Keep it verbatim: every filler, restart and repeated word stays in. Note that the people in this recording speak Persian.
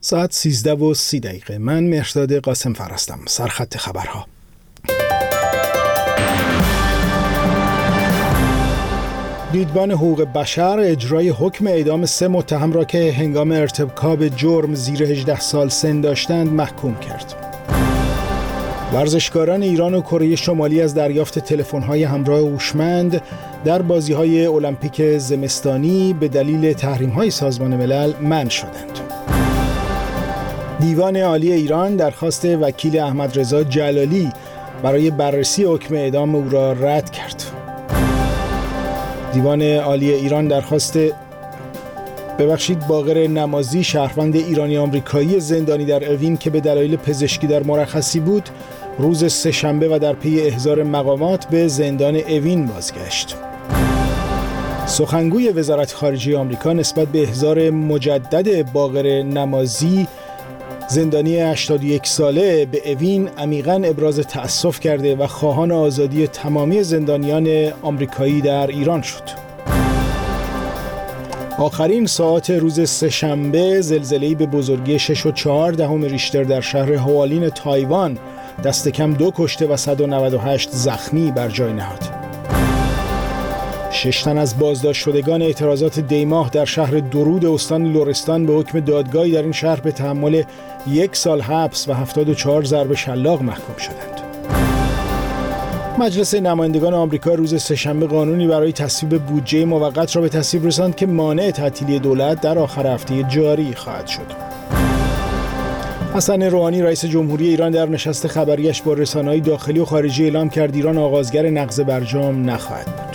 ساعت سیزده و سی دقیقه. من مهرداد قاسم فرستم. سرخط خبرها. دیدبان حقوق بشر اجرای حکم اعدام سه متهم را که هنگام ارتکاب جرم زیر هجده سال سن داشتند محکوم کرد. ورزشکاران ایران و کره شمالی از دریافت تلفن‌های همراه هوشمند در بازی‌های المپیک زمستانی به دلیل تحریم‌های سازمان ملل منع شدند. دیوان عالی ایران درخواست وکیل احمد رضا جلالی برای بررسی حکم اعدام او را رد کرد. دیوان عالی ایران درخواست ببخشید باقر نمازی، شهروند ایرانی آمریکایی زندانی در اوین که به دلایل پزشکی در مرخصی بود، روز سه‌شنبه و در پی احضار مقامات به زندان اوین بازگشت. سخنگوی وزارت خارجه آمریکا نسبت به احضار مجدد باقر نمازی، زندانی هشتاد و یک ساله به اوین، عمیقاً ابراز تأسف کرده و خواهان آزادی تمامی زندانیان آمریکایی در ایران شد. آخرین ساعات روز سه‌شنبه زلزله‌ای به بزرگی شش و چهار دهم ریشتر در شهر هوالین تایوان دست کم دو کشته و صد و نود و هشت زخمی بر جای نهاد. شش تن از بازداشت شدگان اعتراضات دیماه در شهر درود استان لرستان به حکم دادگاهی در این شهر به تحمل یک سال حبس و هفتاد و چهار ضرب شلاق محکوم شدند. مجلس نمایندگان آمریکا روز سه‌شنبه قانونی برای تصویب بودجه موقت را به تصویب رساند که مانع تعطیلی دولت در آخر هفته جاری خواهد شد. حسن روحانی رئیس جمهوری ایران در نشست خبریش با رسانه‌های داخلی و خارجی اعلام کرد ایران آغازگر نقض برجام نخواهد بود.